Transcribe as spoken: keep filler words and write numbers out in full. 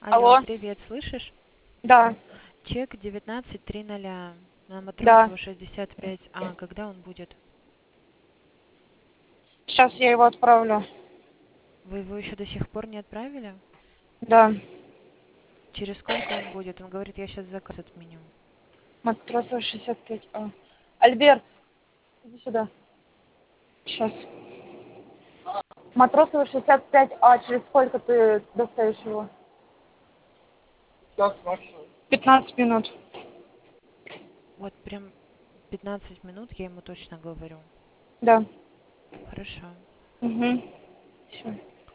Алло, Алло, привет, слышишь? да, Чек девятнадцать триста на да. Матросова шестьдесят пять. А, когда он будет? Сейчас я его отправлю. Вы его еще до сих пор не отправили? Да, Через сколько он будет? Он говорит, я сейчас заказ отменю. Матросова шестьдесят пять А. Альберт, иди сюда. Сейчас. Матросова шестьдесят пять А. Через сколько ты доставишь его? пятнадцать минут. Вот прям пятнадцать минут, я ему точно говорю. Да. Хорошо. Угу. Все.